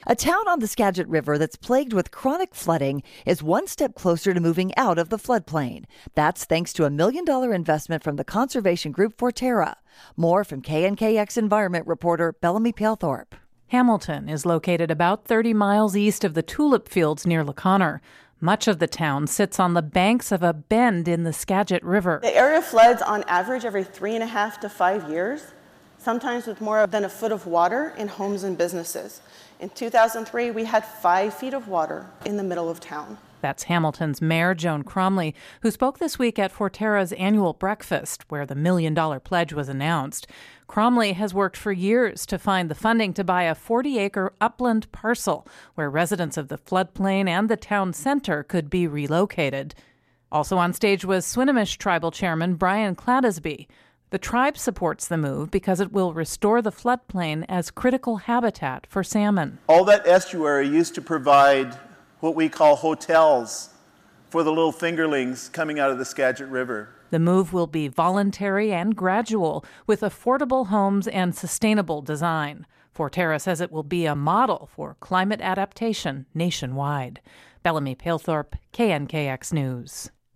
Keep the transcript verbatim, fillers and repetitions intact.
A town on the Skagit River that's plagued with chronic flooding is one step closer to moving out of the floodplain. That's thanks to a million dollar investment from the conservation group Forterra. More from K N K X environment reporter Bellamy Palethorpe. Hamilton is located about thirty miles east of the tulip fields near LaConner. Much of the town sits on the banks of a bend in the Skagit River. The area floods on average every three and a half to five years, sometimes with more than a foot of water in homes and businesses. In two thousand three, we had five feet of water in the middle of town. That's Hamilton's Mayor Joan Cromley, who spoke this week at Forterra's annual breakfast, where the million-dollar pledge was announced. Cromley has worked for years to find the funding to buy a forty-acre upland parcel where residents of the floodplain and the town center could be relocated. Also on stage was Swinomish Tribal Chairman Brian Cladesby. The tribe supports the move because it will restore the floodplain as critical habitat for salmon. All that estuary used to provide what we call hotels for the little fingerlings coming out of the Skagit River. The move will be voluntary and gradual, with affordable homes and sustainable design. Forterra says it will be a model for climate adaptation nationwide. Bellamy Palethorpe, K N K X News.